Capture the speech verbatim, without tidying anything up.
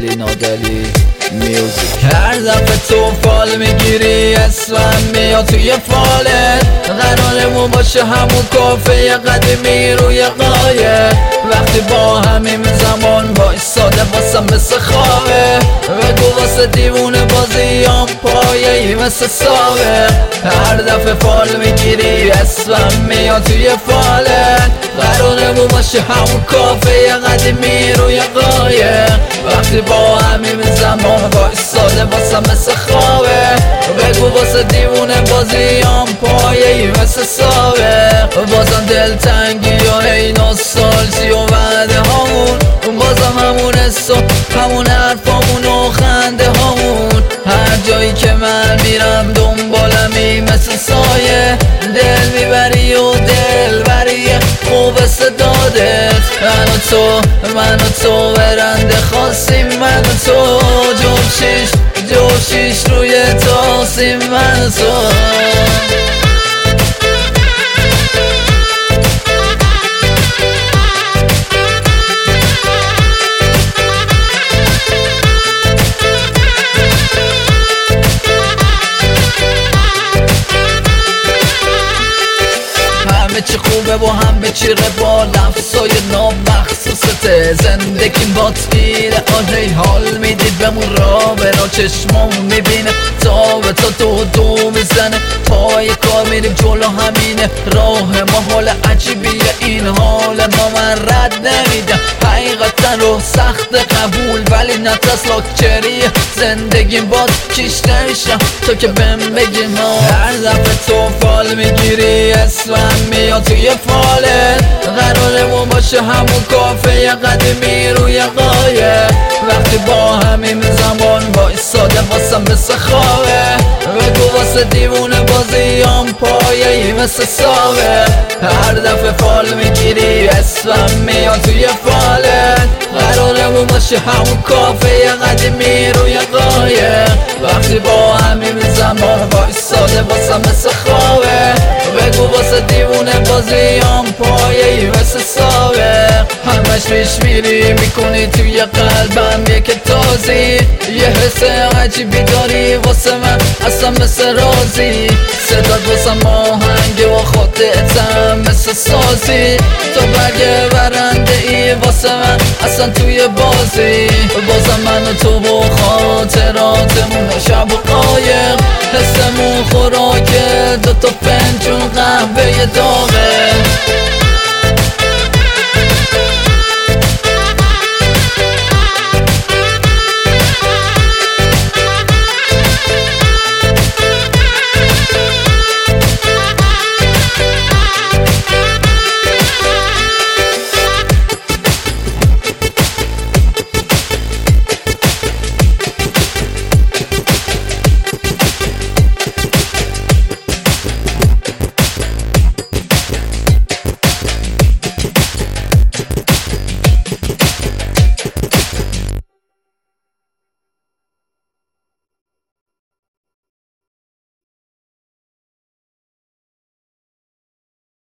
نادلی نادلی میوزیک. هر دفعه تو فال میگیری اسمم میاد توی فالت، قرارمون باشه همون کافه قدیمی روی قایه. وقتی با همین زمان وایساده واسم مثل خوابه، بگو واسه دیوونه بازیام پایه‌ای مثل ساوه. هر دفعه فال میگیری اسمم میاد توی فالت، قرارمون باشه همون کافه قدیمی روی قایه. وقتی با همین زمان وایساده واسم مثل خوابه، بگو واسه دیوونه بازیام پایه‌ای مثل ساوه. بازم دلتنگی و هی نوستالژی و وعده هامون، بازم همون حس و همون حرفامون و خنده هامون. هر جایی که من میرم دنبالمی مثل سایه، دل میبری و دل بری خوب صدادت. من و تو من و تو برنده خواستیم، من و تو جوشیش جوشیش روی تاسیم، من و تو. همه چی خوبه و همه چی روال، لفظای نامخصوصته. زندگیم بات گیره آره حال میدید بمون را برا چشمام میبینه، تا به تا دو دو میزنه پای کار میریم جلو همینه راه ما. حال عجیبیه این حال ما، من رد نمیدم حقیقتا رو سخت قبول، ولی نترس لاکچریه زندگیم بات کیش نمیشم تو که بهم بگی ما. هر دفعه تو فال میگیری اسمم میاد توی فالت، قرارمون باشه همون کافه قدیمی روی قایه. وقتی با همین زمان وایساده واسم مثل خوابه، بگو واسه دیوونه بازیام پایه‌ای مثل ساوه. هر دفعه فال میگیری اسمم میاد توی فالت، قرارمون باشه همون کافه قدیمی روی قایه. وقتی با همین زمان وایساده واسم مثل خوابه، بگو واسه دیوونه بازیام پایه‌ای مثل ساوه. همش پیش میری میکنی توی قلبم یک تازی، یه حس عجیبی داری واسه من اصلا مثل رازی. صدات واسه آهنگه و خودتم مثل سازی، تو برگه برنده ای واسه من اصلا توی بازی. بازم من و تو و خاطراتمون و شب و قایق، حسمون خوراکه دوتا فنجون قهوه داغه.